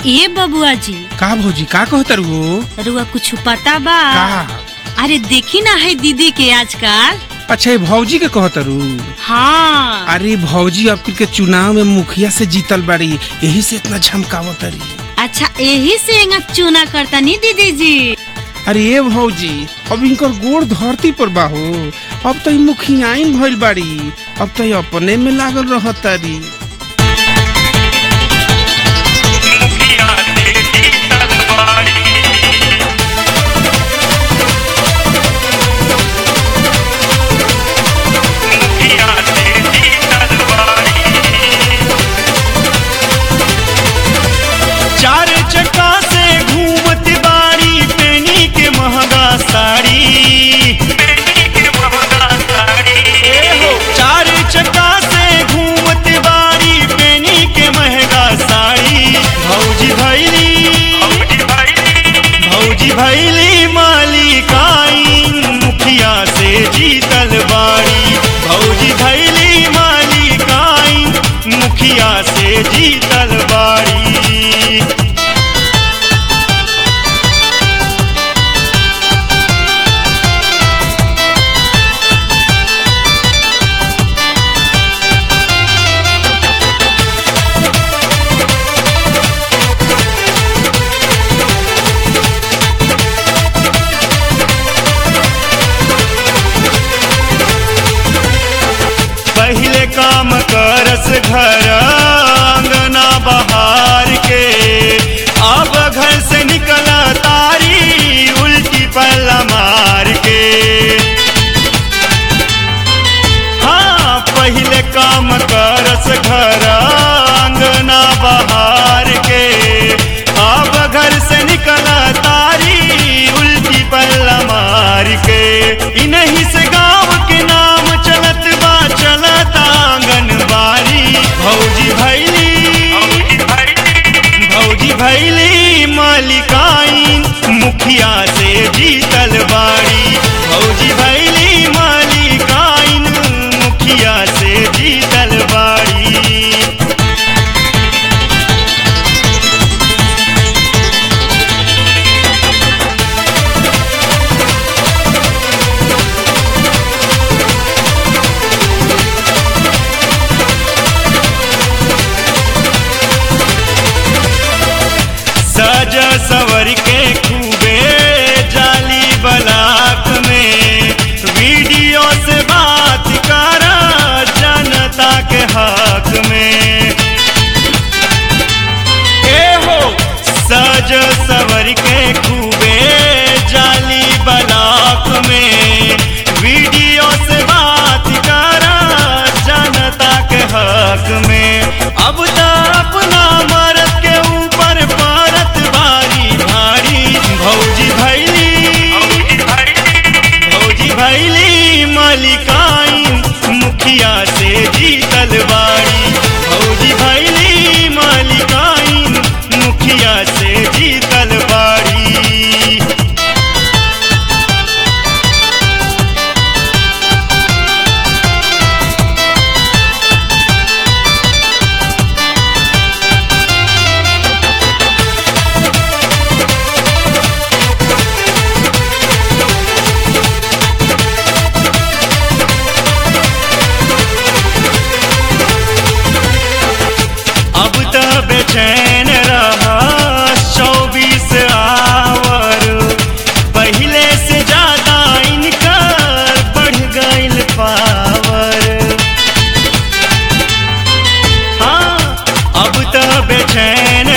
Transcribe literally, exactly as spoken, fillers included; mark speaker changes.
Speaker 1: ए बबुआ जी
Speaker 2: का भौजी का कहतर हो?
Speaker 1: रुआ कुछ पता बा?
Speaker 2: का?
Speaker 1: अरे देखी ना है दीदी के आजकल।
Speaker 2: अच्छा भौजी के कहतरू?
Speaker 1: हाँ।
Speaker 2: अरे भौजी अब के चुनाव में मुखिया से जीतल बाड़ी, यही से इतना झमकावतरी।
Speaker 1: अच्छा यही से चुना करता नहीं दीदी जी?
Speaker 2: अरे ये भौजी अब इनकर गोड़ धरती पर बाहो, अब तो मुखियाइन भइल बाड़ी, अब तो अपने में लागल रहतारी।
Speaker 3: चार चक्का से घूमत बाड़ी, पेनी के महंगा साड़ी, चार चक्का से घूमत बाड़ी, पेनी के महंगा साड़ी। भौजी भैली भौजी भैली मालिकाइन, मुखिया से जीतल बाड़ी। भौजी भैली मालिकाइन, मुखिया से जीतल बाड़ी। पहले काम करस घर अंगना बहार के, अब घर से निकला तारी उल्टी पल्ला मार के। हाँ पहले काम करस घर अंगना बहार के, अब घर से निकला तारी उल्टी पल्ला मार के। इन्हीं से गाँव के नाम चलत बा, चलत आंगनबाड़ी। भौजी भैली भौजी भैली मालिकाइन, मुखिया से जीतल बाड़ी। भौजी भैली मालिकाइन, मुखिया से जीतल बाड़ी। सज सवर के खूबे जाली ब्लॉक में, वीडियो से बात करा जनता के हक में। ए हो सज सवर के खूबे जाली ब्लॉक में, वीडियो से बात करा जनता के हक में। अब तो अपना मर्द के ऊपर पारत बारी भारी। भौजी भैली भौजी भैली मालिकाइन, मुखिया से जीतल बाड़ी। भौजी भैली मालिकाइन, मुखिया से जीतल बाड़ी। अब तो बेचैन रहा चौबीस आवर, पहले से ज्यादा इनकर बढ़ गईल पावर। हाँ अब तो बेचैन